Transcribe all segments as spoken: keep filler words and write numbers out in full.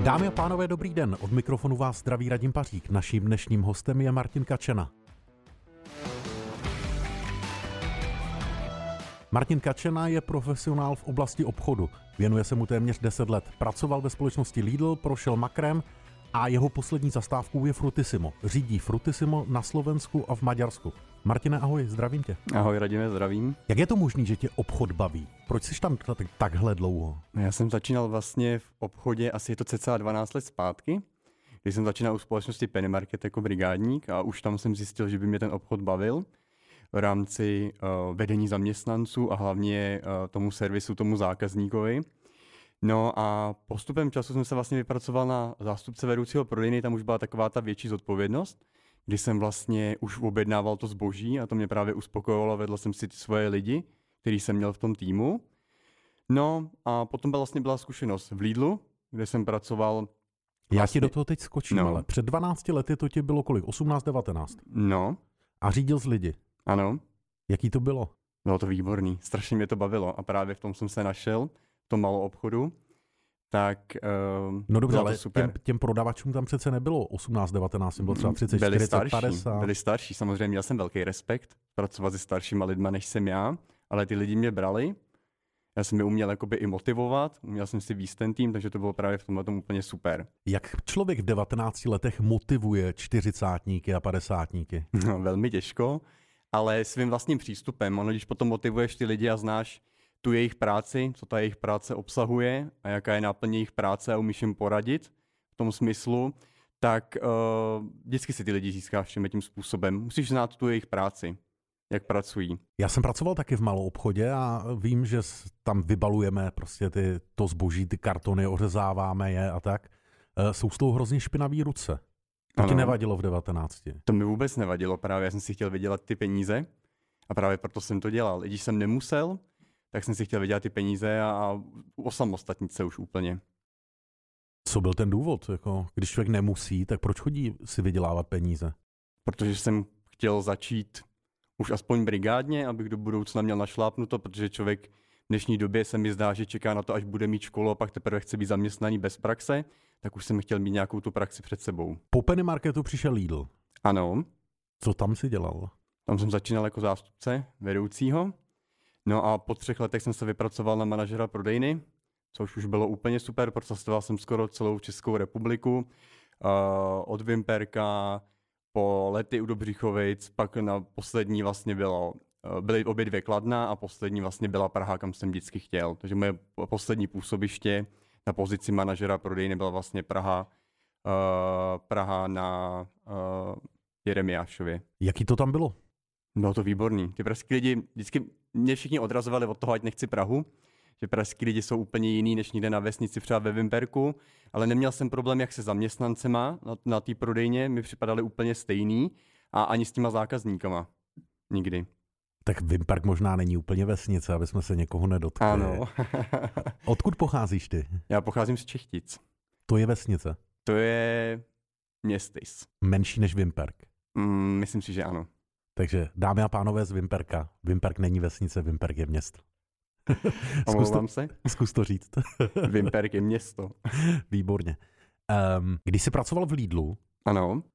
Dámy a pánové, dobrý den. Od mikrofonu vás zdraví Radim Pařík. Naším dnešním hostem je Martin Kačena. Martin Kačena je profesionál v oblasti obchodu. Věnuje se mu téměř deset let. Pracoval ve společnosti Lidl, prošel makrem a jeho poslední zastávkou je Frutissimo. Řídí Frutissimo na Slovensku a v Maďarsku. Martine, ahoj, zdravím tě. Ahoj, Radime, zdravím. Jak je to možné, že tě obchod baví? Proč jsi tam t- takhle dlouho? Já jsem začínal vlastně v obchodě, asi je to cca dvanáct let zpátky, když jsem začínal u společnosti Penny Market jako brigádník a už tam jsem zjistil, že by mě ten obchod bavil v rámci uh, vedení zaměstnanců a hlavně uh, tomu servisu, tomu zákazníkovi. No a postupem času jsem se vlastně vypracoval na zástupce vedoucího prodejny, tam už byla taková ta větší zodpovědnost, kdy jsem vlastně už objednával to zboží a to mě právě uspokojovalo, vedl jsem si ty svoje lidi, který jsem měl v tom týmu. No a potom byla vlastně byla zkušenost v Lidlu, kde jsem pracoval. Vlastně... Já ti do toho teď skočím, no. ale před dvanácti lety to tě bylo kolik? osmnáct, devatenáct? No. A řídil jsi lidi? Ano. Jaký to bylo? Bylo to výborný, strašně mě to bavilo a právě v tom jsem se našel, v tom malou obchodu. Tak uh, no dobře, ale super. Těm, těm prodavačům tam přece nebylo osmnáct, devatenáct, bylo třeba třicet, byli čtyřicet, starší, padesát. Byli starší, samozřejmě měl jsem velký respekt pracovat se staršíma lidma, než jsem já, ale ty lidi mě brali. Já jsem je uměl jakoby i motivovat, uměl jsem si víc ten tým, takže to bylo právě v tomhle tom úplně super. Jak člověk v devatenácti letech motivuje čtyřicátníky a padesátníky? No, velmi těžko, ale svým vlastním přístupem. Ono, když potom motivuješ ty lidi a znáš tu jejich práci, co ta jejich práce obsahuje a jaká je náplň jejich práce a umíš jim poradit v tom smyslu, tak uh, vždycky si ty lidi získáš všem tím způsobem. Musíš znát tu jejich práci, jak pracují. Já jsem pracoval taky v malou obchodě a vím, že tam vybalujeme prostě ty, to zboží, ty kartony, ořezáváme je a tak. Uh, jsou z toho hrozně špinavý ruce. To ano. Ti nevadilo v devatenácti? To mi vůbec nevadilo, právě já jsem si chtěl vydělat ty peníze a právě proto jsem to dělal. I když jsem nemusel, tak jsem si chtěl vydělat ty peníze a osamostatnit se už úplně. Co byl ten důvod? Jako, když člověk nemusí, tak proč chodí si vydělávat peníze? Protože jsem chtěl začít už aspoň brigádně, abych do budoucna měl našlápnuto, protože člověk v dnešní době se mi zdá, že čeká na to, až bude mít školu a pak teprve chce být zaměstnaný bez praxe, tak už jsem chtěl mít nějakou tu praxi před sebou. Po Penny Marketu přišel Lidl. Ano. Co tam si dělal? Tam jsem začínal jako zástupce vedoucího. No a po třech letech jsem se vypracoval na manažera prodejny, což už bylo úplně super, procestoval jsem skoro celou Českou republiku, uh, od Vimperka po Lety u Dobřichovic, pak na poslední vlastně bylo, uh, byly obě dvě Kladna a poslední vlastně byla Praha, kam jsem vždycky chtěl. Takže moje poslední působiště na pozici manažera prodejny byla vlastně Praha, uh, Praha na uh, Jeremiášově. Jaký to tam bylo? Bylo to výborný. Ty pražský lidi vždycky mě všichni odrazovali od toho, ať nechci Prahu, že pražský lidi jsou úplně jiný než někde na vesnici, třeba ve Vimperku, ale neměl jsem problém jak se zaměstnancema na, na té prodejně, mi připadali úplně stejný a ani s těma zákazníkama. Nikdy. Tak Vimperk možná není úplně vesnice, aby jsme se někoho nedotkli. Ano. Odkud pocházíš ty? Já pocházím z Čechtic. To je vesnice? To je městys. Menší než Vimperk? Mm, myslím si, že ano. Takže dámy a pánové z Vimperka. Vimperk není vesnice, Vimperk je město. Omlouvám se. Zkus to říct. Vimperk je město. Výborně. Um, když jsi pracoval v Lidlu, ano.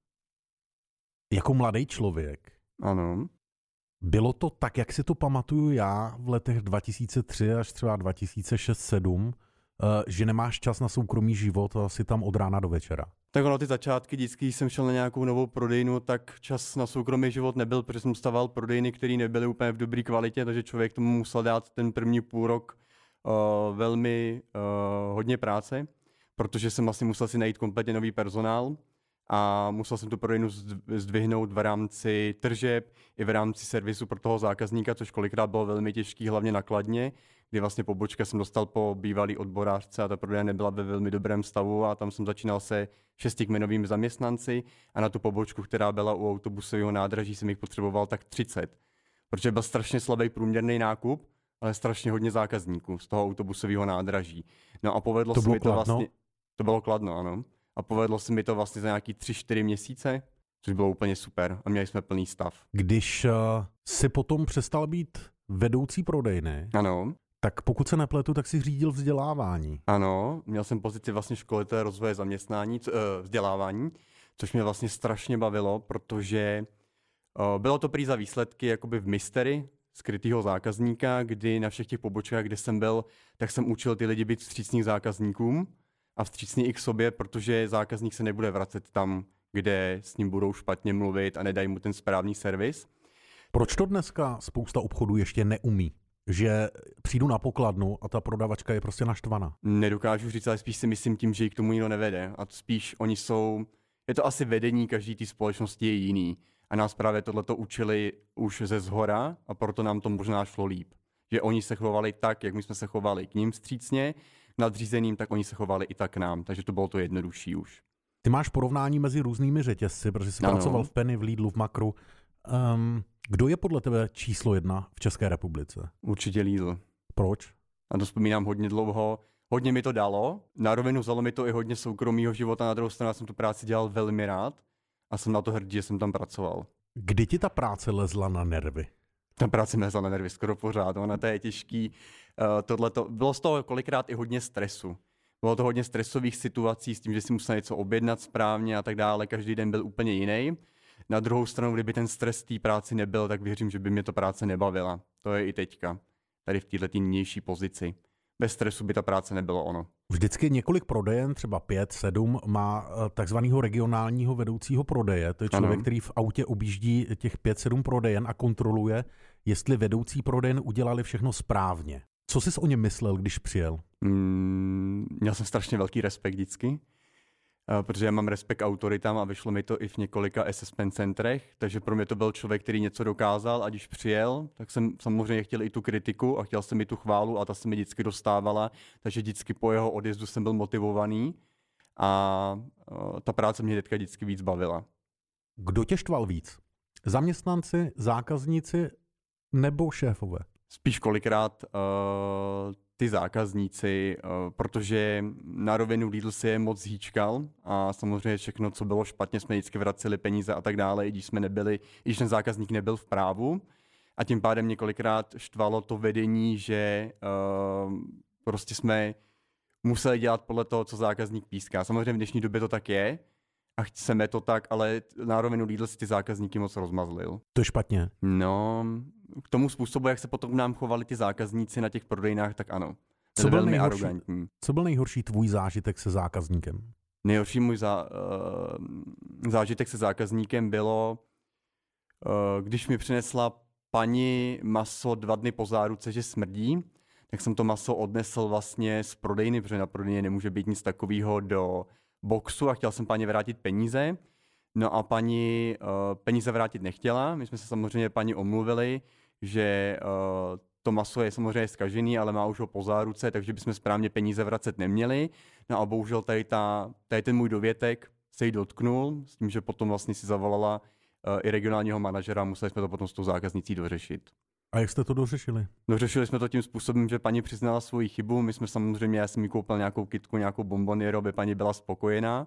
Jako mladý člověk, ano. Bylo to tak, jak si to pamatuju já v letech dva tisíce tři až třeba dva tisíce šest sedm, uh, že nemáš čas na soukromý život a jsi tam od rána do večera? Tak ono ty začátky, vždycky, když jsem šel na nějakou novou prodejnu, tak čas na soukromý život nebyl, protože jsem staval prodejny, které nebyly úplně v dobré kvalitě, takže člověk tomu musel dát ten první půl rok uh, velmi uh, hodně práce, protože jsem asi musel si najít kompletně nový personál a musel jsem tu prodejnu zdvihnout v rámci tržeb i v rámci servisu pro toho zákazníka, což kolikrát bylo velmi těžký, hlavně nakladně, kdy vlastně pobočka jsem dostal po bývalý odborářce a ta prodejna nebyla ve velmi dobrém stavu a tam jsem začínal se šestikmenovými zaměstnanci a na tu pobočku, která byla u autobusového nádraží, jsem jich potřeboval tak třicet, protože byl strašně slabý průměrný nákup, ale strašně hodně zákazníků z toho autobusového nádraží. No a povedlo to se mi to Kladno? vlastně... To bylo Kladno, ano. A povedlo se mi to vlastně za nějaký tři čtyři měsíce, což bylo úplně super a měli jsme plný stav. Když uh, si potom přestal být vedoucí prodejny, ano. Tak pokud se nepletu, tak si řídil vzdělávání. Ano, měl jsem pozici vlastně školitele rozvoje zaměstnání, co, uh, vzdělávání, což mě vlastně strašně bavilo, protože uh, bylo to prý za výsledky jakoby v mystery skrytého zákazníka, kdy na všech těch pobočkách, kde jsem byl, tak jsem učil ty lidi být vstřícných zákazníkům a vstřícný i k sobě, protože zákazník se nebude vracet tam, kde s ním budou špatně mluvit a nedají mu ten správný servis. Proč to dneska spousta obchodů ještě neumí? Že přijdu na pokladnu a ta prodavačka je prostě naštvaná. Nedokážu říct, ale spíš si myslím tím, že ji k tomu nikdo nevede. A spíš oni jsou, je to asi vedení každý té společnosti je jiný. A nás právě tohleto učili už ze zhora a proto nám to možná šlo líp. Že oni se chovali tak, jak my jsme se chovali k ním vstřícně, nadřízeným, tak oni se chovali i tak k nám. Takže to bylo to jednodušší už. Ty máš porovnání mezi různými řetězci, protože jsi ano. pracoval v Penny, v Lidlu, v Makru. Um, kdo je podle tebe číslo jedna v České republice? Určitě Lidl. Proč? A to vzpomínám hodně dlouho. Hodně mi to dalo. Na rovinu vzalo mi to i hodně soukromého života. Na druhou stranu jsem tu práci dělal velmi rád a jsem na to hrdý, že jsem tam pracoval. Kdy ti ta práce lezla na nervy? Ta práce mi lezla na nervy skoro pořád. Ona to je těžký. Uh, tohleto. Bylo z toho kolikrát i hodně stresu. Bylo to hodně stresových situací s tím, že si musel něco objednat správně a tak dále. Každý den byl úplně jiný. Na druhou stranu, kdyby ten stres té práci nebyl, tak věřím, že by mě ta práce nebavila. To je i teďka. Tady v této nynější pozici. Bez stresu by ta práce nebylo ono. Vždycky několik prodejen, třeba pět, sedm, má takzvaného regionálního vedoucího prodeje. To je člověk, ano. který v autě objíždí těch pět, sedm prodejen a kontroluje, jestli vedoucí prodejen udělali všechno správně. Co jsi o něm myslel, když přijel? Mm, měl jsem strašně velký respekt vždycky. Protože já mám respekt autoritám a vyšlo mi to i v několika assessment centrech, takže pro mě to byl člověk, který něco dokázal a když přijel, tak jsem samozřejmě chtěl i tu kritiku a chtěl jsem i tu chválu a ta se mi vždycky dostávala, takže vždycky po jeho odjezdu jsem byl motivovaný a ta práce mě teďka vždycky víc bavila. Kdo tě štval víc? Zaměstnanci, zákazníci nebo šéfové? Spíš kolikrát uh, ty zákazníci, uh, protože na rovinu Lidl si je moc hýčkal a samozřejmě všechno, co bylo špatně, jsme vždycky vraceli peníze a tak dále, i když jsme nebyli, i když ten zákazník nebyl v právu. A tím pádem mě kolikrát štvalo to vedení, že uh, prostě jsme museli dělat podle toho, co zákazník píská. Samozřejmě v dnešní době to tak je a chceme to tak, ale na rovinu Lidl si ty zákazníky moc rozmazlil. To je špatně. No, k tomu způsobu, jak se potom nám chovali ty zákazníci na těch prodejnách, tak ano. Co byl, velmi nejhorší, arrogantní. co byl nejhorší tvůj zážitek se zákazníkem? Nejhorší můj zá, uh, zážitek se zákazníkem bylo, uh, když mi přinesla paní maso dva dny po záruce, že smrdí, tak jsem to maso odnesl vlastně z prodejny, protože na prodejně nemůže být nic takového, do boxu a chtěl jsem paní vrátit peníze. No a paní uh, peníze vrátit nechtěla. My jsme se samozřejmě paní omluvili, že uh, to maso je samozřejmě zkažený, ale má už ho po záruce, takže bychom správně peníze vracet neměli. No a bohužel tady, ta, tady ten můj dovětek se jí dotknul, s tím, že potom vlastně si zavolala uh, i regionálního manažera a museli jsme to potom s tou zákaznicí dořešit. A jak jste to dořešili? Dořešili jsme to tím způsobem, že paní přiznala svoji chybu. My jsme samozřejmě, já jsem jí koupil nějakou kytku, nějakou bonboniéru, aby paní byla spokojená.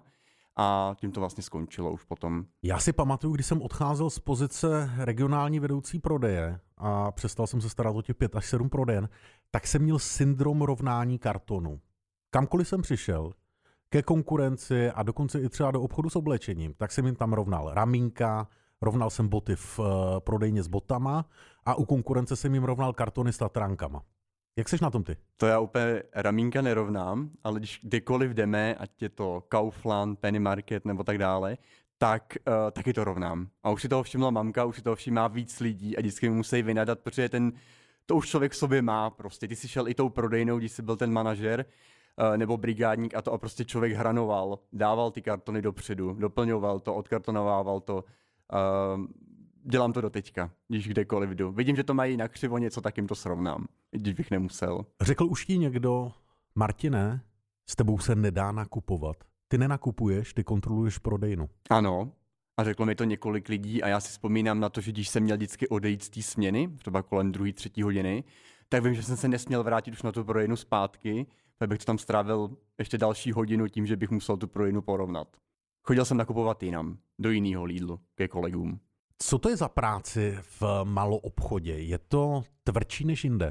A tím to vlastně skončilo už potom. Já si pamatuju, když jsem odcházel z pozice regionální vedoucí prodeje a přestal jsem se starat o těch pět až sedm prodejen, tak jsem měl syndrom rovnání kartonu. Kamkoliv jsem přišel, ke konkurenci a dokonce i třeba do obchodu s oblečením, tak jsem jim tam rovnal ramínka, rovnal jsem boty v uh, prodejně s botama a u konkurence jsem jim rovnal kartony s tatránkama. Jak seš na tom ty? To já úplně ramínka nerovnám, ale když kdekoliv jdeme, ať je to Kaufland, Penny Market nebo tak dále, tak uh, taky to rovnám. A už si toho všimla mamka, už si toho všimá víc lidí a vždycky mi musí vynadat, protože ten, to už člověk v sobě má prostě. Ty jsi šel i tou prodejnou, když jsi byl ten manažer uh, nebo brigádník a to a prostě člověk hranoval, dával ty kartony dopředu, doplňoval to, odkartonovával to. Uh, Dělám to do teďka, když kdekoliv jdu. Vidím, že to mají nakřivo něco, tak jim to srovnám, když bych nemusel. Řekl už ti někdo, Martine, s tebou se nedá nakupovat. Ty nenakupuješ, ty kontroluješ prodejnu. Ano, a řeklo mi to několik lidí a já si vzpomínám na to, že když jsem měl vždycky odejít z té směny, třeba kolem druhé, třetí hodiny, tak vím, že jsem se nesměl vrátit už na tu prodejnu zpátky, tak bych to tam strávil ještě další hodinu tím, že bych musel tu prodejnu porovnat. Chodil jsem nakupovat jinam, do jiného Lidlu, ke kolegům. Co to je za práci v maloobchodě? Je to tvrdší než jinde?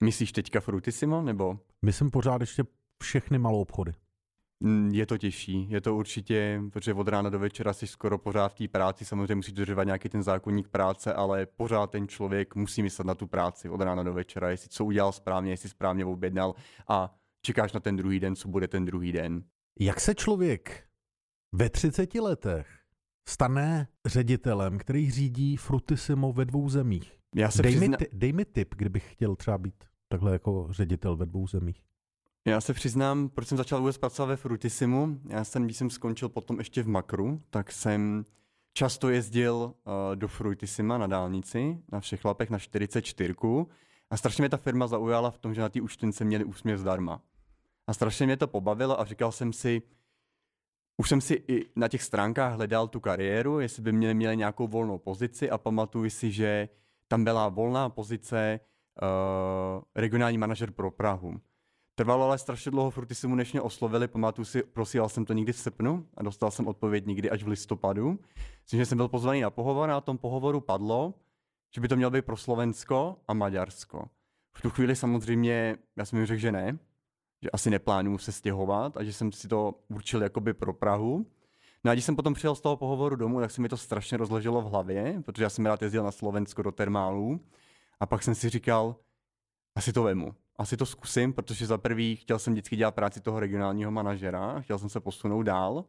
Myslíš teďka Frutissimo, nebo? Myslím pořád ještě všechny malou obchody. Je to těžší, je to určitě, protože od rána do večera jsi skoro pořád v té práci, samozřejmě musíš dodržovat nějaký ten zákoník práce, ale pořád ten člověk musí myslet na tu práci od rána do večera, jestli co udělal správně, jestli správně objednal a čekáš na ten druhý den, co bude ten druhý den. Jak se člověk ve třiceti letech stane ředitelem, který řídí Frutissimo ve dvou zemích? Já se dej, přizna... mi t- dej mi tip, kdybych chtěl třeba být takhle jako ředitel ve dvou zemích. Já se přiznám, proč jsem začal vůbec pracovat ve Frutissimu. Já jsem, když jsem skončil potom ještě v Makru, tak jsem často jezdil uh, do Frutissima na dálnici, na všech lapech na čtyřicet čtyři a strašně mě ta firma zaujala v tom, že na té účtence měli úsměv zdarma. A strašně mě to pobavilo a říkal jsem si, už jsem si i na těch stránkách hledal tu kariéru, jestli by měli, měli nějakou volnou pozici a pamatuju si, že tam byla volná pozice uh, regionální manažer pro Prahu. Trvalo ale strašně dlouho Frutissimu, než mě oslovili, pamatuju si, prosíval jsem to někdy v srpnu a dostal jsem odpověď někdy až v listopadu. Myslím, že jsem byl pozvaný na pohovor a na tom pohovoru padlo, že by to mělo být pro Slovensko a Maďarsko. V tu chvíli samozřejmě, já jsem jim řekl, že ne, že asi neplánuju se stěhovat a že jsem si to určil jakoby pro Prahu. No a když jsem potom přijel z toho pohovoru domů, tak se mi to strašně rozleželo v hlavě, protože já jsem rád jezdil na Slovensko do termálů a pak jsem si říkal, asi to vemu. Asi to zkusím, protože za prvý chtěl jsem vždycky dělat práci toho regionálního manažera, chtěl jsem se posunout dál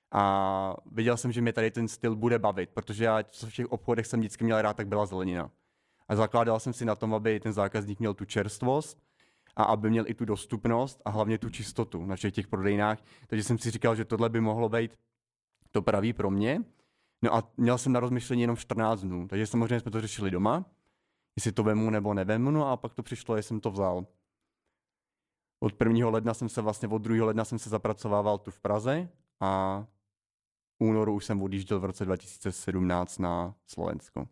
a viděl jsem, že mě tady ten styl bude bavit, protože já v těch obchodech jsem vždycky měl rád, tak byla zelenina. A zakládal jsem si na tom, aby ten zákazník měl tu čerstvost a aby měl i tu dostupnost a hlavně tu čistotu na všech těch prodejnách. Takže jsem si říkal, že tohle by mohlo být to pravý pro mě. No a měl jsem na rozmyšlení jenom čtrnáct dnů, takže samozřejmě jsme to řešili doma, jestli to vemu nebo nevemu, no a pak to přišlo, jestli jsem to vzal. Od prvního ledna jsem se vlastně, od druhého ledna jsem se zapracovával tu v Praze a v únoru už jsem odjížděl v roce dva tisíce sedmnáct na Slovensko.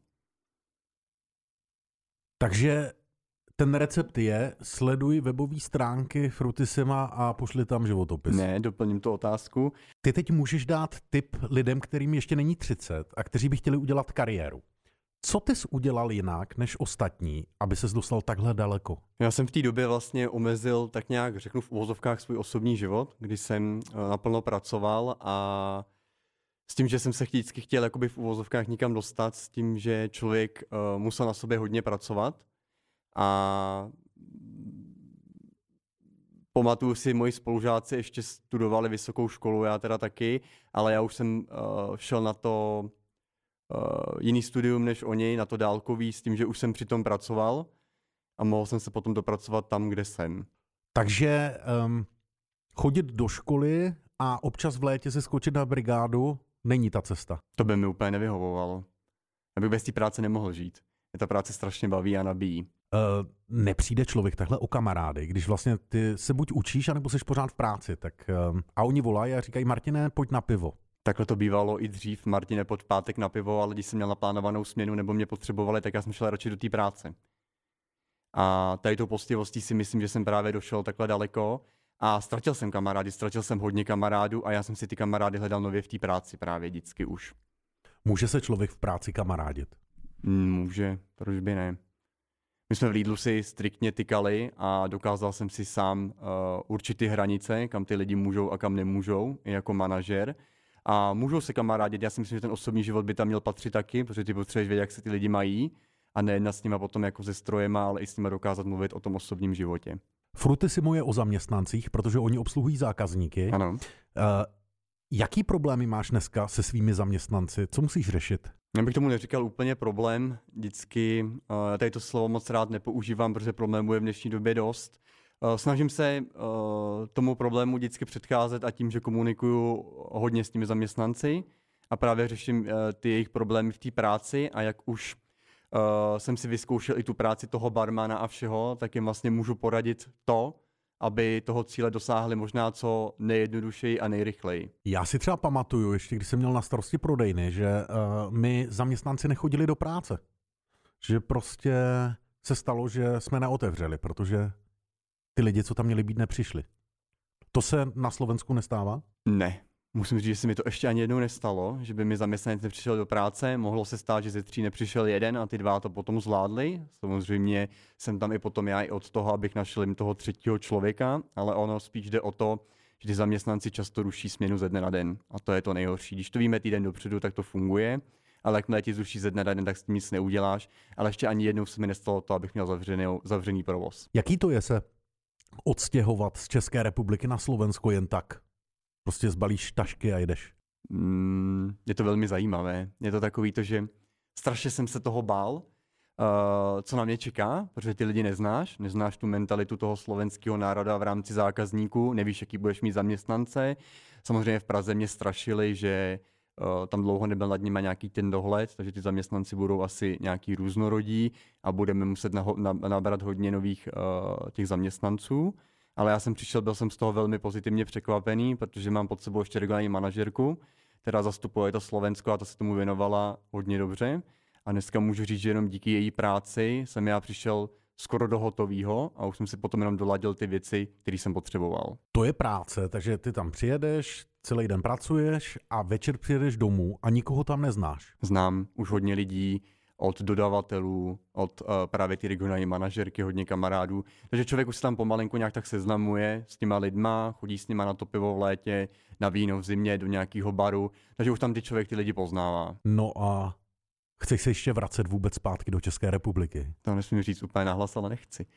Takže ten recept je, sleduj webové stránky Frutissima a pošli tam životopis. Ne, doplním tu otázku. Ty teď můžeš dát tip lidem, kterým ještě není třicet a kteří by chtěli udělat kariéru. Co ty jsi udělal jinak než ostatní, aby ses dostal takhle daleko? Já jsem v té době vlastně omezil tak nějak, řeknu v uvozovkách, svůj osobní život, kdy jsem naplno pracoval a s tím, že jsem se vždycky chtěl jakoby v uvozovkách nikam dostat, s tím, že člověk uh, musel na sobě hodně pracovat a pamatuju si, moji spolužáci ještě studovali vysokou školu, já teda taky, ale já už jsem uh, šel na to Uh, jiný studium než oni, na to dálkový, s tím, že už jsem přitom pracoval a mohl jsem se potom dopracovat tam, kde jsem. Takže um, chodit do školy a občas v létě se skočit na brigádu není ta cesta. To by mi úplně nevyhovovalo. Já bych bez té práce nemohl žít. Mě ta práce strašně baví a nabíjí. Uh, nepřijde člověk takhle o kamarády, když vlastně ty se buď učíš, anebo jsi pořád v práci, tak um, a oni volají a říkají, Martine, pojď na pivo. Takhle to bývalo i dřív, Martine, pod pátek na pivo, ale když jsem měl naplánovanou směnu nebo mě potřebovali, tak já jsem šel radši do té práce. A tady tou poctivostí si myslím, že jsem právě došel takhle daleko a ztratil jsem kamarády, ztratil jsem hodně kamarádů a já jsem si ty kamarády hledal nově v té práci právě vždycky už. Může se člověk v práci kamarádit? Může, proč by ne. My jsme v Lidlu si striktně tykali a dokázal jsem si sám uh, určit ty hranice, kam ty lidi můžou a kam nemůžou, i jako manažer. A můžou se kamarádit, já si myslím, že ten osobní život by tam měl patřit taky, protože ty potřebuješ vědět, jak se ty lidi mají a nejednat s nima potom jako se strojema, ale i s nima dokázat mluvit o tom osobním životě. Frutissimo je o zaměstnancích, protože oni obsluhují zákazníky. Ano. Uh, jaký problémy máš dneska se svými zaměstnanci? Co musíš řešit? Já bych tomu neříkal úplně problém. Vždycky, uh, tady to slovo moc rád nepoužívám, protože problémů je v dnešní době dost. Uh, snažím se uh, tomu problému vždycky předcházet a tím, že komunikuju hodně s těmi zaměstnanci a právě řeším uh, ty jejich problémy v té práci a jak už uh, jsem si vyzkoušel i tu práci toho barmana a všeho, tak jim vlastně můžu poradit to, aby toho cíle dosáhli možná co nejjednodušeji a nejrychleji. Já si třeba pamatuju, ještě když jsem měl na starosti prodejny, že uh, my zaměstnanci nechodili do práce. Že prostě se stalo, že jsme neotevřeli, protože ty lidi, co tam měli být, nepřišli. To se na Slovensku nestává? Ne, Musím říct, že se mi to ještě ani jednou nestalo, že by mi zaměstnanec nepřišel do práce. Mohlo se stát, že ze tří nepřišel jeden a ty dva to potom zvládli. Samozřejmě jsem tam i potom já i od toho, abych našel jim toho třetího člověka, ale ono spíš jde o to, že ty zaměstnanci často ruší směnu ze dne na den. A to je to nejhorší. Když to víme týden dopředu, tak to funguje, ale jakmile ti zruší ze dne na den, tak s tím nic neuděláš. Ale ještě ani jednou se mi nestalo to, abych měl zavřený, zavřený provoz. Jaký to je se odstěhovat z České republiky na Slovensko jen tak? Prostě zbalíš tašky a jdeš. Mm, je to velmi zajímavé. Je to takový to, že strašně jsem se toho bál, uh, co na mě čeká, protože ty lidi neznáš, neznáš tu mentalitu toho slovenského národa v rámci zákazníků, nevíš, jaký budeš mít zaměstnance. Samozřejmě v Praze mě strašili, že uh, tam dlouho nebyl nad nimi nějaký ten dohled, takže ty zaměstnanci budou asi nějaký různorodí a budeme muset naho- na- nabrat hodně nových uh, těch zaměstnanců. Ale já jsem přišel, byl jsem z toho velmi pozitivně překvapený, protože mám pod sebou ještě regionální manažerku, která zastupuje to Slovensko a ta se tomu věnovala hodně dobře. A dneska můžu říct, že jenom díky její práci jsem já přišel skoro do hotovýho a už jsem si potom jenom doladil ty věci, které jsem potřeboval. To je práce, takže ty tam přijedeš, celý den pracuješ a večer přijedeš domů a nikoho tam neznáš. Znám už hodně lidí, od dodavatelů, od uh, právě ty regionální manažerky, hodně kamarádů. Takže člověk už se tam pomalenku nějak tak seznamuje s těma lidma, chodí s nima na to pivo v létě, na víno v zimě, do nějakého baru, takže už tam ty člověk ty lidi poznává. No a chceš se ještě vracet vůbec zpátky do České republiky? To nesmím říct úplně nahlas, ale nechci.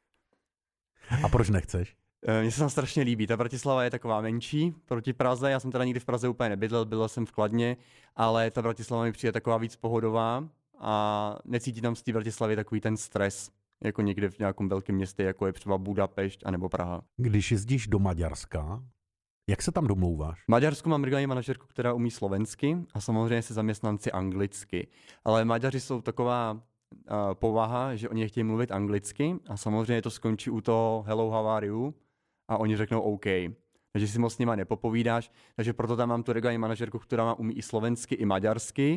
A proč nechceš? Mně se tam strašně líbí. Ta Bratislava je taková menší proti Praze. Já jsem teda nikdy v Praze úplně nebydlel, bydlel jsem v Kladně, ale ta Bratislava mi přijde taková víc pohodová. A necítí tam z té Bratislavy takový ten stres, jako někde v nějakém velkém městě, jako je třeba Budapešť anebo Praha. Když jezdíš do Maďarska, jak se tam domlouváš? V Maďarsku mám regionální manažerku, která umí slovensky a samozřejmě se zaměstnanci anglicky. Ale Maďaři jsou taková uh, povaha, že oni chtějí mluvit anglicky a samozřejmě to skončí u toho hello, how are you? A oni řeknou OK. Takže si moc s nima nepopovídáš. Takže proto tam mám tu regionální manažerku, která umí i slovensky, i maďarsky.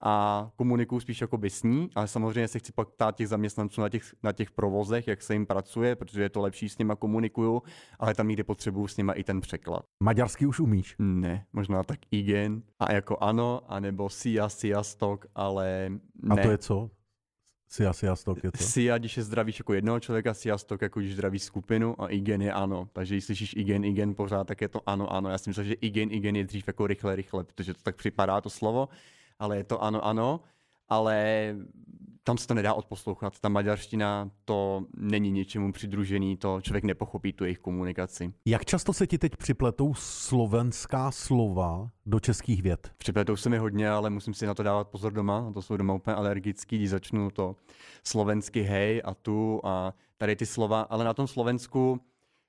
A komunikuju spíš jako by s ní, ale samozřejmě se chci pak ptát těch zaměstnanců na těch, na těch provozech, jak se jim pracuje, protože je to lepší, s nima komunikuju, ale tam někdy potřebuju s nima i ten překlad. Maďarsky už umíš? Ne, možná tak igen a jako ano, anebo sia, siastok, ale ne. A to je co? Sia, siastok je co? Sia, když je zdravíš jako jednoho člověka, siastok jako když zdravíš skupinu a igen je ano. Takže když slyšíš igen, igen pořád, tak je to ano, ano. Já si myslím, že igen, igen je dřív jako rychle, rychle, protože to tak připadá to slovo. Ale je to ano, ano, ale tam se to nedá odposlouchat. Ta maďarština to není něčemu přidružený, to člověk nepochopí tu jejich komunikaci. Jak často se ti teď připletou slovenská slova do českých vět? Připletou se mi hodně, ale musím si na to dávat pozor doma. Na to jsou doma úplně alergický, když začnu to slovensky hej a tu a tady ty slova. Ale na tom Slovensku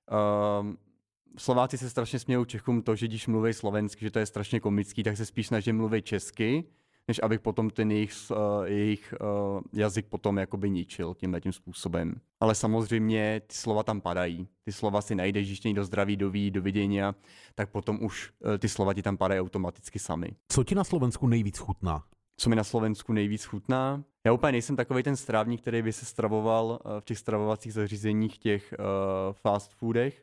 um, Slováci se strašně smějou Čechům to, že když mluví slovensky, že to je strašně komický, tak se spíš snaží mluvit česky, než abych potom ten jejich, uh, jejich uh, jazyk potom jakoby ničil tímhle tím způsobem. Ale samozřejmě ty slova tam padají. Ty slova si najdeš, když někdo zdraví, doví, dovidění, tak potom už uh, ty slova ti tam padají automaticky sami. Co ti na Slovensku nejvíc chutná? Co mi na Slovensku nejvíc chutná? Já úplně nejsem takovej ten strávník, který by se stravoval uh, v těch stravovacích zařízeních, těch uh, fast foodech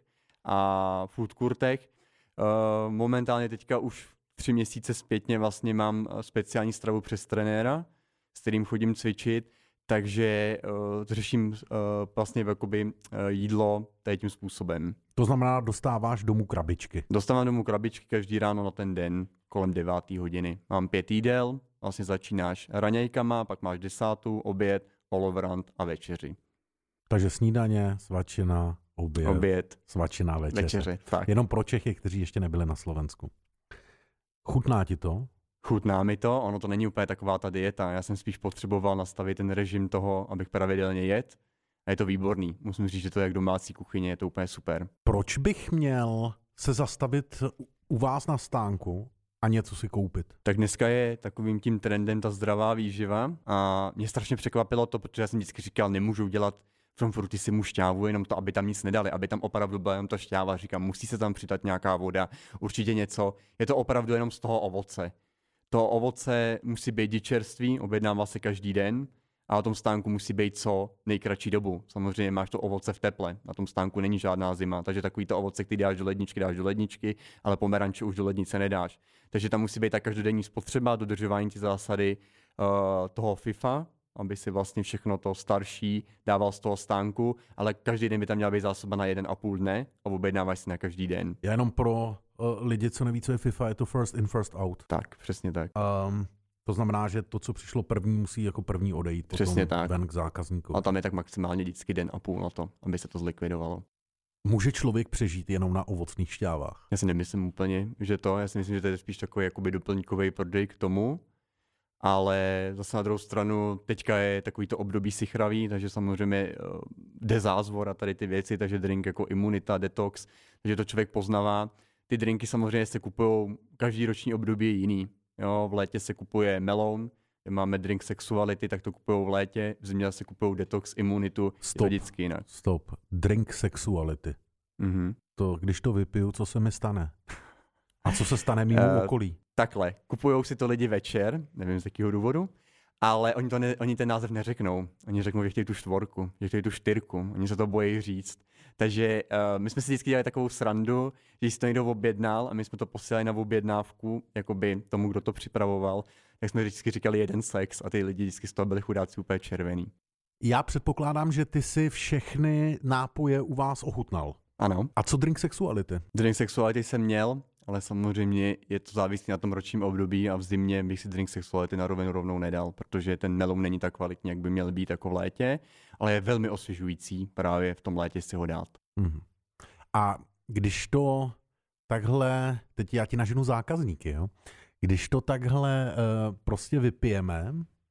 a food courtech. Uh, momentálně teďka už tři měsíce zpětně vlastně mám speciální stravu přes trenéra, s kterým chodím cvičit, takže uh, řeším uh, vlastně jakoby, uh, jídlo tady tím způsobem. To znamená, dostáváš domů krabičky? Dostávám domů krabičky každý ráno na ten den kolem deváté hodiny. Mám pět jídel, vlastně začínáš raňajkama, pak máš desátou, oběd, olovrant a večeři. Takže snídaně, svačina, oběd, oběd svačina, večeře. večeře tak. Jenom pro Čechy, kteří ještě nebyli na Slovensku. Chutná ti to? Chutná mi to, ono to není úplně taková ta dieta. Já jsem spíš potřeboval nastavit ten režim toho, abych pravidelně jet. A je to výborný. Musím říct, že to je jak domácí kuchyně, je to úplně super. Proč bych měl se zastavit u vás na stánku a něco si koupit? Tak dneska je takovým tím trendem ta zdravá výživa a mě strašně překvapilo to, protože já jsem vždycky říkal, nemůžu dělat v tom frutissimu šťávu, jenom to, aby tam nic nedali, aby tam opravdu byla jenom ta šťáva. Říkám, musí se tam přidat nějaká voda, určitě něco. Je to opravdu jenom z toho ovoce. To ovoce musí být čerstvý, objednává se každý den A na tom stánku musí být co nejkratší dobu. Samozřejmě máš to ovoce v teple, na tom stánku není žádná zima, takže takový to ovoce, který dáš do ledničky, dáš do ledničky, ale pomeranče už do lednice nedáš. Takže tam musí být ta každodenní spotřeba, dodržování ty zásady uh, toho FIFA, aby si vlastně všechno to starší dával z toho stánku, ale každý den by tam měla být zásoba na jeden a půl dne a objednáváš si na každý den. Já jenom pro uh, lidi, co neví, co je FIFA, je to first in, first out. Tak, přesně tak. Um, to znamená, že to, co přišlo první, musí jako první odejít přesně potom tak. ven k zákazníku. A tam je tak maximálně vždycky den a půl na to, aby se to zlikvidovalo. Může člověk přežít jenom na ovocných šťávách? Já si nemyslím úplně, že to, já si myslím, že to je spíš takový jakoby doplňkový prodej k tomu, ale zase na druhou stranu teďka je takový to období sichravý, takže samozřejmě jde zázvor a tady ty věci, takže drink jako imunita, detox, takže to člověk poznává. Ty drinky samozřejmě se kupují, každý roční období je jiný. Jo, v létě se kupuje melon, máme drink sexuality, tak to kupují v létě, v zimě se kupují detox, imunitu, Stop. je to vždycky jinak. Stop. Drink sexuality. Mm-hmm. To, když to vypiju, co se mi stane? A co se stane mimo Uh, okolí? Takhle, kupujou si to lidi večer, nevím z jakého důvodu, ale oni, to ne, oni ten název neřeknou. Oni řeknou, že chtějí tu čtvorku, že chtějí tu čtyřku, oni se to bojí říct. Takže uh, my jsme si vždycky dělali takovou srandu, že si to někdo objednal a my jsme to posílali na objednávku, jakoby tomu, kdo to připravoval, tak jsme vždycky říkali jeden sex a ty lidi vždycky z toho byli chudáci úplně červený. Já předpokládám, že ty si všechny nápoje u vás ochutnal. Ano. A co drink sexuality? Drink sexuality jsem měl, ale samozřejmě je to závislé na tom ročním období a v zimě bych si drink sexuality na rovinu rovnou nedal, protože ten melon není tak kvalitní, jak by měl být jako v létě, ale je velmi osvěžující právě v tom létě si ho dát. Mm-hmm. A když to takhle, teď já ti naženu zákazníky, jo? Když to takhle uh, prostě vypijeme,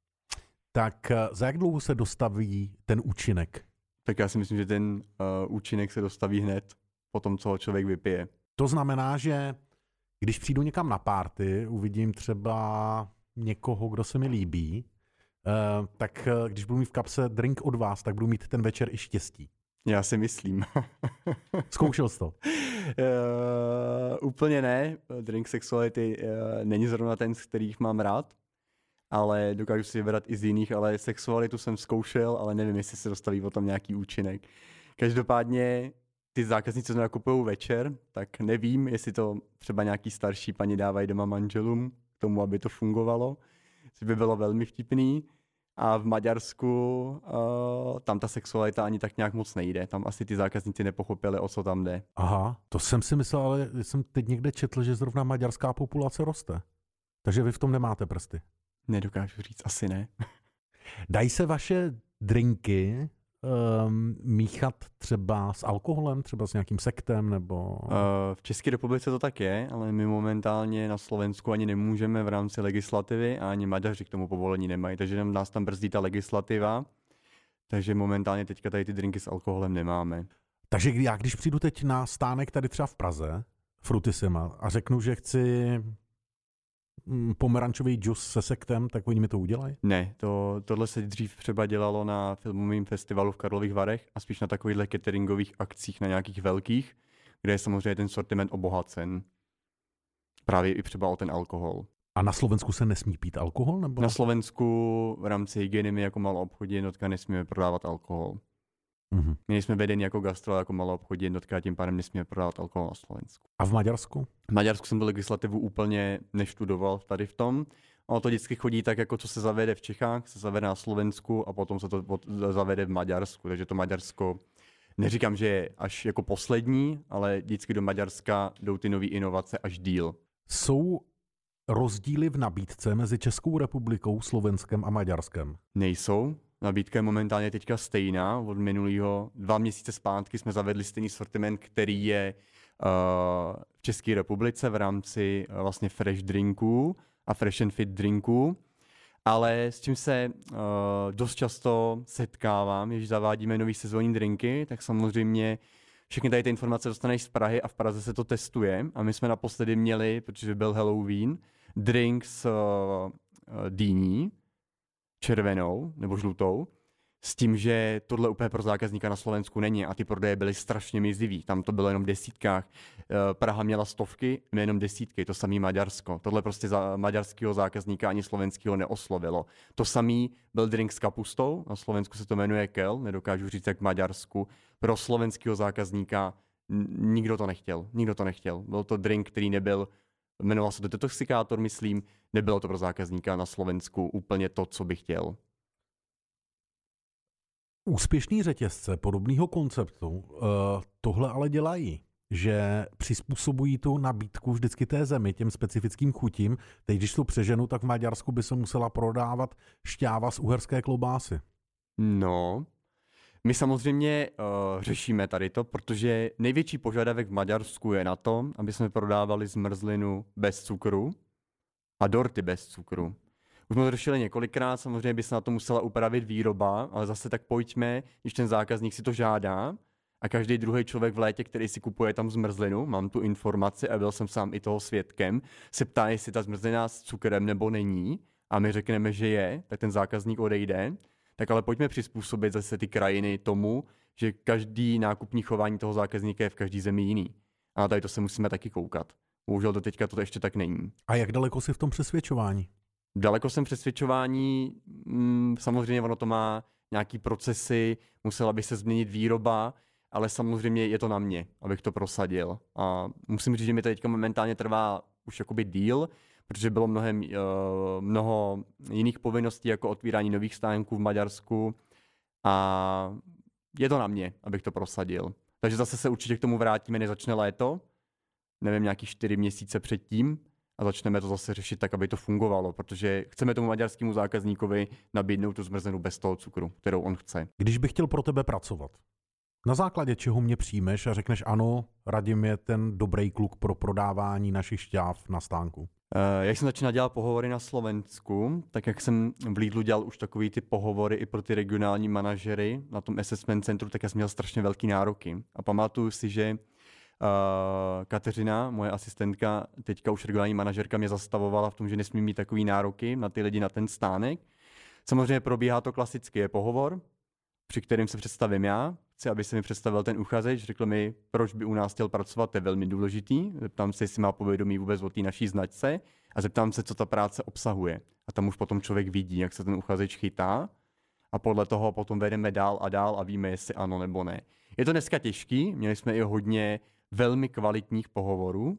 tak uh, za jak dlouho se dostaví ten účinek? Tak já si myslím, že ten uh, účinek se dostaví hned po tom, co ho člověk vypije. To znamená, že když přijdu někam na party, uvidím třeba někoho, kdo se mi líbí, uh, tak uh, když budu mít v kapse drink od vás, tak budu mít ten večer i štěstí. Já si myslím. Zkoušel jsi to? Uh, úplně ne. Drink sexuality uh, není zrovna ten, z kterých mám rád, ale dokážu si vybrat i z jiných, ale sexualitu jsem zkoušel, ale nevím, jestli se dostaví o tom nějaký účinek. Každopádně ty zákazníci, co nakupují večer, tak nevím, jestli to třeba nějaký starší paní dávají doma manželům k tomu, aby to fungovalo, což by bylo velmi vtipný. A v Maďarsku uh, tam ta sexualita ani tak nějak moc nejde. Tam asi ty zákazníci nepochopili, o co tam jde. Aha, to jsem si myslel, ale jsem teď někde četl, že zrovna maďarská populace roste. Takže vy v tom nemáte prsty. Nedokážu říct, asi ne. Dají se vaše drinky um, míchat třeba s alkoholem, třeba s nějakým sektem, nebo... Uh, v České republice to tak je, ale my momentálně na Slovensku ani nemůžeme v rámci legislativy a ani Maďaři k tomu povolení nemají, takže nás tam brzdí ta legislativa, takže momentálně teďka tady ty drinky s alkoholem nemáme. Takže já když přijdu teď na stánek tady třeba v Praze, Frutissima, a řeknu, že chci pomerančový džus se sektem, tak oni mi to udělají? Ne, to, tohle se dřív třeba dělalo na filmovém festivalu v Karlových Varech a spíš na takovýchhle cateringových akcích, na nějakých velkých, kde je samozřejmě ten sortiment obohacen. Právě i třeba o ten alkohol. A na Slovensku se nesmí pít alkohol? Nebo? Na Slovensku v rámci hygieny my jako maloobchodní jednotka nesmíme prodávat alkohol. Mm-hmm. My nejsme vedeni jako gastro, jako maloobchodní jednotka a tím pádem nesmíme prodávat alkohol na Slovensku. A v Maďarsku? V Maďarsku jsem tu legislativu úplně neštudoval tady v tom. Ono to vždycky chodí tak, jako co se zavede v Čechách, se zavede na Slovensku a potom se to zavede v Maďarsku. Takže to Maďarsko, neříkám, že je až jako poslední, ale vždycky do Maďarska jdou ty nové inovace až díl. Jsou rozdíly v nabídce mezi Českou republikou, Slovenskem a Maďarskem? Nejsou. Nabídka je momentálně teďka stejná. Od minulého dva měsíce zpátky jsme zavedli stejný sortiment, který je uh, v České republice v rámci uh, vlastně fresh drinků a fresh and fit drinků. Ale s čím se uh, dost často setkávám, když zavádíme nový sezónní drinky, tak samozřejmě všechny tady ty informace dostaneš z Prahy a v Praze se to testuje. A my jsme naposledy měli, protože byl Halloween, drink s uh, dýní, červenou nebo žlutou, S tím, že tohle úplně pro zákazníka na Slovensku není a ty prodeje byly strašně mizivý. Tam to bylo jenom v desítkách. Praha měla stovky, my jenom desítky, to samý Maďarsko. Tohle prostě za maďarského zákazníka ani slovenského neoslovilo. To samý byl drink s kapustou, na Slovensku se to jmenuje kel, nedokážu říct jak v Maďarsku. Pro slovenského zákazníka nikdo to nechtěl, nikdo to nechtěl. Byl to drink, který nebyl, jmenoval se to detoxikátor, myslím, nebylo to pro zákazníka na Slovensku úplně to, co by chtěl. Úspěšný řetězce podobného konceptu uh, tohle ale dělají, že přizpůsobují tu nabídku vždycky té zemi, těm specifickým chutím. Teď, když to přeženu, tak v Maďarsku by se musela prodávat šťáva z uherské klobásy. No, my samozřejmě uh, řešíme tady to, protože největší požadavek v Maďarsku je na to, aby jsme prodávali zmrzlinu bez cukru a dorty bez cukru. Už jsme to řešili několikrát, samozřejmě by se na to musela upravit výroba, ale zase tak pojďme, když ten zákazník si to žádá a každý druhý člověk v létě, který si kupuje tam zmrzlinu, mám tu informaci a byl jsem sám i toho svědkem, se ptá, jestli ta zmrzlina s cukrem nebo není a my řekneme, že je, tak ten zákazník odejde. Tak ale pojďme přizpůsobit zase ty krajiny tomu, že každý nákupní chování toho zákazníka je v každé zemi jiný. A na tady to se musíme taky koukat. Bohužel do teďka to ještě tak není. A jak daleko jsi v tom přesvědčování? Daleko jsem přesvědčování, mm, samozřejmě ono to má nějaký procesy, musela by se změnit výroba, ale samozřejmě je to na mě, abych to prosadil. A musím říct, že mi to teďka momentálně trvá už jakoby díl, protože bylo mnohem, uh, mnoho jiných povinností, jako otvírání nových stánků v Maďarsku a je to na mě, abych to prosadil. Takže zase se určitě k tomu vrátíme, než začne léto, nevím, nějaký čtyři měsíce předtím, a začneme to zase řešit tak, aby to fungovalo, protože chceme tomu maďarskému zákazníkovi nabídnout tu zmrzlinu bez toho cukru, kterou on chce. Když bych chtěl pro tebe pracovat, na základě čeho mě přijmeš a řekneš ano, Radim je ten dobrý kluk pro prodávání našich šťáv na stánku? Uh, jak jsem začínal dělat pohovory na Slovensku, tak jak jsem v Lidlu dělal už takový ty pohovory i pro ty regionální manažery na tom assessment centru, tak já jsem měl strašně velký nároky. A pamatuju si, že Uh, Kateřina, moje asistentka, teďka už regionální manažerka, mě zastavovala v tom, že nesmí mít takový nároky na ty lidi na ten stánek. Samozřejmě probíhá to klasicky, je pohovor, při kterém se představím já. Chci, aby se mi představil ten uchazeč, řekl mi, proč by u nás chtěl pracovat, to je velmi důležitý. Zeptám se, jestli má povědomí vůbec o té naší značce a zeptám se, co ta práce obsahuje. A tam už potom člověk vidí, jak se ten uchazeč chytá a podle toho potom vedeme dál a dál a víme, jestli ano nebo ne. Je to dneska těžký, měli jsme i hodně velmi kvalitních pohovorů,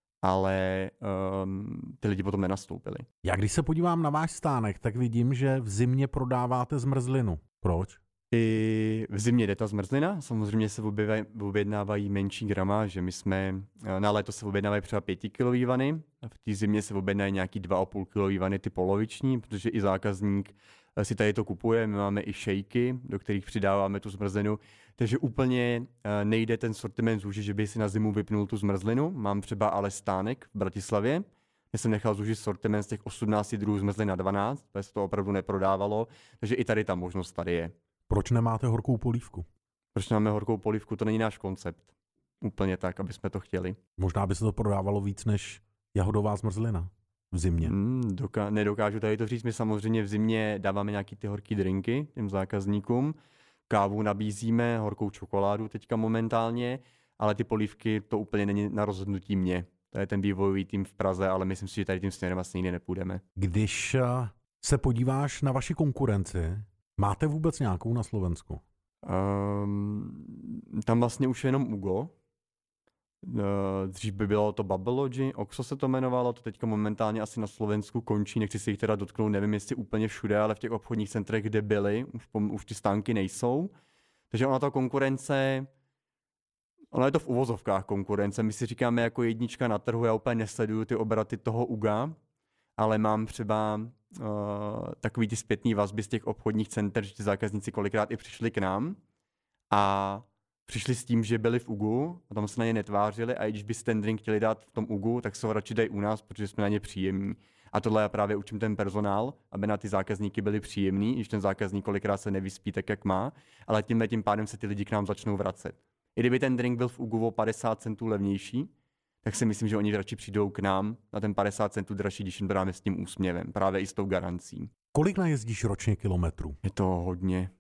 ale um, ty lidi potom nenastoupili. Já když se podívám na váš stánek, tak vidím, že v zimě prodáváte zmrzlinu. Proč? I v zimě jde ta zmrzlina, samozřejmě se objednávají menší gramáže. My jsme, na léto se objednávají třeba pětikilový vany, a v té zimě se objednají nějaký dva a půl kilový vany, ty poloviční, protože i zákazník si tady to kupuje. My máme i šejky, do kterých přidáváme tu zmrzlinu. Takže úplně nejde ten sortiment zúžit, že by si na zimu vypnul tu zmrzlinu. Mám třeba ale stánek v Bratislavě, kde jsem nechal zúžit sortiment z těch osmnácti druhů zmrzlin na dvanáct, protože se to opravdu neprodávalo. Takže i tady ta možnost tady je. Proč nemáte horkou polívku? Proč nemáme horkou polívku? To není náš koncept. Úplně tak, aby jsme to chtěli. Možná by se to prodávalo víc než jahodová zmrzlina v zimě. Hmm, doka- nedokážu tady to říct. My samozřejmě v zimě dáváme nějaký ty horký drinky těm zákazníkům. Kávu nabízíme, horkou čokoládu teďka momentálně, ale ty polívky to úplně není na rozhodnutí mě. To je ten vývojový tým v Praze, ale myslím si, že tady tím směrem asi nikdy nepůjdeme. Když se podíváš na vaši konkurenci, máte vůbec nějakou na Slovensku? Um, tam vlastně už je jenom Ugo. Uh, dřív by bylo to Bubblelogy, Oxo se to jmenovalo, to teďka momentálně asi na Slovensku končí, nechci si jich teda dotknout, nevím jestli úplně všude, ale v těch obchodních centrech, kde byly, už, už ty stánky nejsou. Takže ona ta konkurence, ona je to v uvozovkách konkurence, my si říkáme jako jednička na trhu, já úplně nesleduju ty obraty toho Uga, ale mám třeba uh, takový ty zpětný vazby z těch obchodních center, že ty zákazníci kolikrát i přišli k nám a přišli s tím, že byli v Ugu a tam se na ně netvářili a i když by si ten drink chtěli dát v tom Ugu, tak se ho radši dají u nás, protože jsme na ně příjemní. A tohle já právě učím ten personál, aby na ty zákazníky byli příjemní, když ten zákazník kolikrát se nevyspí tak, jak má, ale tímhle tím pádem se ty lidi k nám začnou vracet. I kdyby ten drink byl v Ugu o padesát centů levnější, tak si myslím, že oni radši přijdou k nám na ten padesát centů dražší, když jim to dáme s tím úsměvem, právě i s tou garancí. Kolik najezdíš ročně kilometrů? Je to hodně.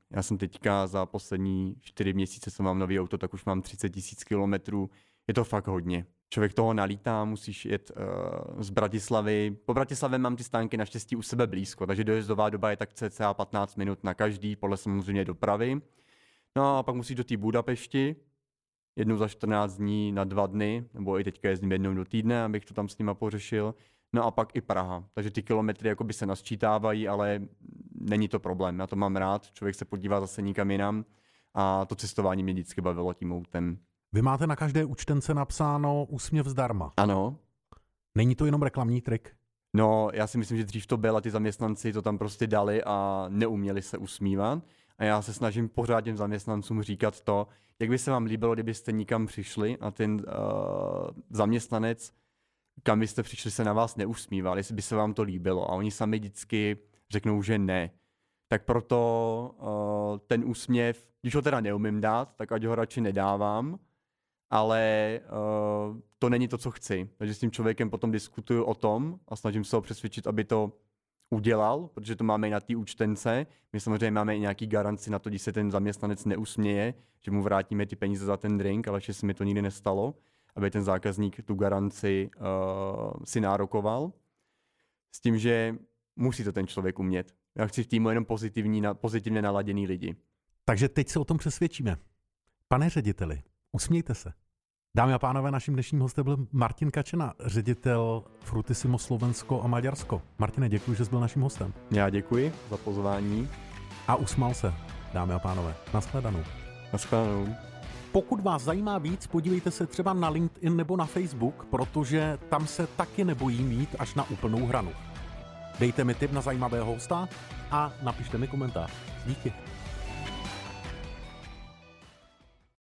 Já jsem teďka za poslední čtyři měsíce, co mám nový auto, tak už mám třicet tisíc kilometrů. Je to fakt hodně. Člověk toho nalítá, musíš jet uh, z Bratislavy. Po Bratislavě mám ty stánky naštěstí u sebe blízko, takže dojezdová doba je tak cca patnáct minut na každý, podle samozřejmě dopravy. No a pak musíš do té Budapešti, jednou za čtrnáct dní na dva dny, nebo i teďka jezdím jednou do týdne, abych to tam s nima pořešil. No a pak i Praha. Takže ty kilometry jakoby se nasčítávají, ale není to problém. Já to mám rád, člověk se podívá zase nikam jinam a to cestování mě vždycky bavilo tím autem. Vy máte na každé účtence napsáno úsměv zdarma. Ano. Není to jenom reklamní trik? No, já si myslím, že dřív to bylo a ty zaměstnanci to tam prostě dali a neuměli se usmívat. A já se snažím pořád těm zaměstnancům říkat to, jak by se vám líbilo, kdybyste nikam přišli a ten uh, zaměstnanec, kam byste přišli, se na vás neusmíval, jestli by se vám to líbilo. A oni sami vždycky řeknou, že ne. Tak proto uh, ten úsměv, když ho teda neumím dát, tak ať ho radši nedávám, ale uh, to není to, co chci. Takže s tím člověkem potom diskutuju o tom a snažím se ho přesvědčit, aby to udělal, protože to máme i na té účtence. My samozřejmě máme i nějaký garanci na to, když se ten zaměstnanec neusměje, že mu vrátíme ty peníze za ten drink, ale že se mi to nikdy nestalo, aby ten zákazník tu garanci uh, si nárokoval. S tím, že musí to ten člověk umět. Já chci v týmu jenom pozitivní, pozitivně naladěný lidi. Takže teď se o tom přesvědčíme. Pane řediteli, usmějte se. Dámy a pánové, naším dnešním hostem byl Martin Kačena, ředitel Frutissimo Slovensko a Maďarsko. Martine, děkuji, že jsi byl naším hostem. Já děkuji za pozvání. A usmál se, dámy a pánové. Naschledanou. Naschledanou. Pokud vás zajímá víc, podívejte se třeba na LinkedIn nebo na Facebook, protože tam se taky nebojím jít až na úplnou hranu. Dejte mi tip na zajímavého hosta a napište mi komentář. Díky.